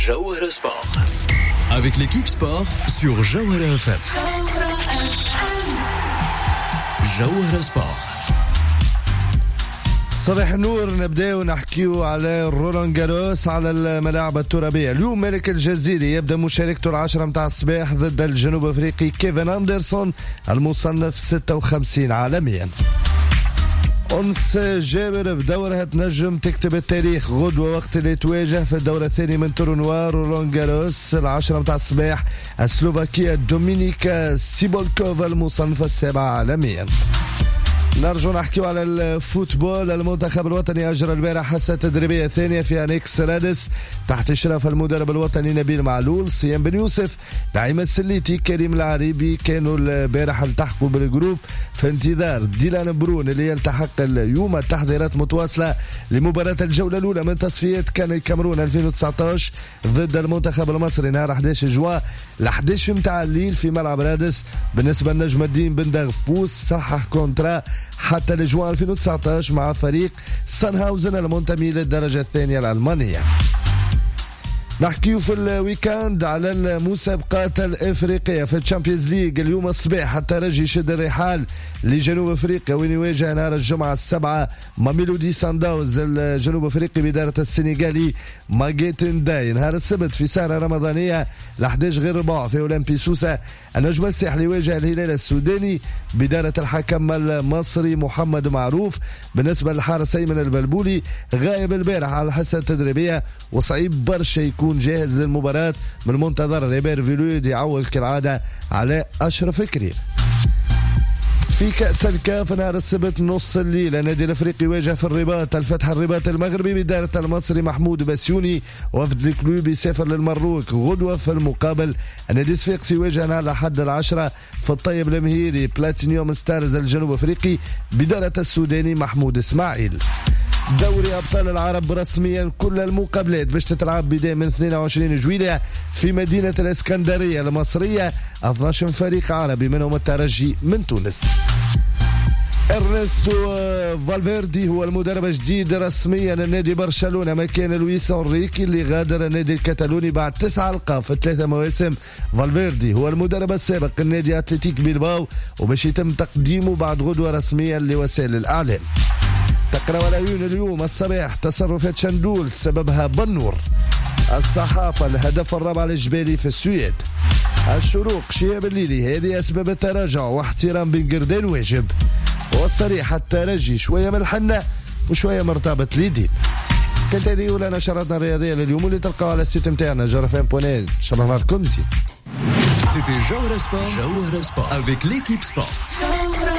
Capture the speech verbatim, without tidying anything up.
Jawhara Sport. Avec l'équipe sport sur Jawhara F M. Jawhara Sport. صباح النور. نبداو نحكيو على رولان جاروس على الملاعب الترابية. اليوم ملك الجزيري يبدأ مشاركته العشرة متاع الصباح ضد الجنوب أفريقي كيفن أندرسون المصنف ستة وخمسين عالميا. أنس جابر في دورها تنجم تكتب التاريخ غدوة وقت اللي تواجه في الدورة الثانية من تورنوا رولان جاروس العشرة متاع الصباح السلوفاكية دومينيكا سيبولكوفا المصنفة السابعة عالميا. نرجو نحكيو على الفوتبول. المنتخب الوطني أجرى البارح حصة تدريبية ثانية في أنيكس رادس تحت إشراف المدرب الوطني نبيل معلول. صيام بن يوسف نعيم السليتي كريم العريبي كانوا البارح التحقوا بالجروب في انتظار ديلان برون اللي يلتحق اليوم. التحضيرات متواصلة لمباراة الجولة الأولى من تصفيات كان الكاميرون ألفين وتسعطاش ضد المنتخب المصري نهار أحد عشر جوان ل أحد عشر متاع الليل في ملعب رادس. بالنسبة لنجم الدين بن دغفوس صحح كونترا حتى لجوان ألفين وتسعطاش مع فريق سانهاوزن المنتمي للدرجة الثانية الألمانية. نحكيو في الويكاند على المسابقات الافريقيه في الشامبيونز ليج. اليوم الصباح الترجي يشد الرحال لجنوب افريقيا وين يواجه نهار الجمعه السبعه ماميلودي سانداوز الجنوب افريقي بدايه السنغالي ماجيتن داي. نهار السبت في سهره رمضانيه ل أحد عشر غير ربع في اولمبي سوسه النجم الساحلي يواجه الهلال السوداني بدايه الحكم المصري محمد معروف. بالنسبه للحارس ايمن البلبولي غايب البارح على الحصه التدريبيه وصعيب برشا يكون جاهز للمباراة. من المنتظر ريبير فيلويد يعول كالعادة على أشرف كرير. في كأس الكاف نهار السبت نص الليل النادي الافريقي يواجه في الرباط الفتح الرباط المغربي بداية المصري محمود بسيوني. وفد الكلوب يسافر للمروك غدوة. في المقابل النادي الصفاقسي يواجه نهار الأحد العشرة في الطيب المهيري بلاتينيوم ستارز الجنوب افريقي بداية السوداني محمود اسماعيل. دوري أبطال العرب رسميا كل المقابلات باش تتلعب بداية من اثنين وعشرين جويلية في مدينة الإسكندرية المصرية. اثنا عشر فريق عربي منهم الترجي من تونس. إرنستو فالفيردي هو المدرب الجديد رسميا النادي برشلونة مكان لويس أنريكي اللي غادر النادي الكتالوني بعد تسعة ألقاب في ثلاثة مواسم. فالفيردي هو المدرب السابق النادي أتلتيك بيلباو وباش يتم تقديمه بعد غدوة رسميا لوسائل الإعلام. تقرأ العيون اليوم الصباح تصرفات شندول سببها بنور. الصحافة الهدف الرابع للجبالي في السويد. الشروق شهاب الليلي هذه أسباب التراجع واحترام بن قردان واجب. والصريح الترجي شوية من الحنة وشوية مرتبط ليدين. كانت هذه أولى نشراتنا الرياضية لليوم اللي تلقاها على السيت متاعنا جوهرا إف إم بوينت نت. إن شاء الله نهاركم زين. C'était Jawhara Sport. Jawhara Sport avec l'équipe sport.